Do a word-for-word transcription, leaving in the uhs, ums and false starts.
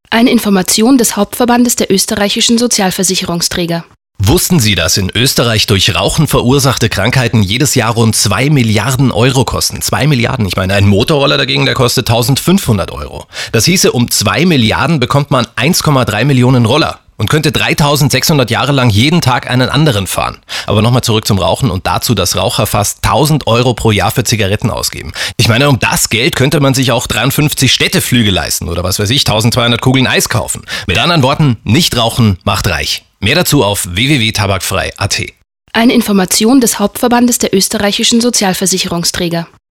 Eine Information des Hauptverbandes der österreichischen Sozialversicherungsträger. Wussten Sie, dass in Österreich durch Rauchen verursachte Krankheiten jedes Jahr rund zwei Milliarden Euro kosten? zwei Milliarden. Ich meine, ein Motorroller dagegen, der kostet eintausendfünfhundert Euro. Das hieße, um zwei Milliarden bekommt man eins Komma drei Millionen Roller und könnte dreitausendsechshundert Jahre lang jeden Tag einen anderen fahren. Aber nochmal zurück zum Rauchen und dazu, dass Raucher fast tausend Euro pro Jahr für Zigaretten ausgeben. Ich meine, um das Geld könnte man sich auch dreiundfünfzig Städteflüge leisten oder was weiß ich, eintausendzweihundert Kugeln Eis kaufen. Mit anderen Worten, nicht rauchen macht reich. Mehr dazu auf w w w punkt tabakfrei punkt a t. Eine Information des Hauptverbandes der österreichischen Sozialversicherungsträger.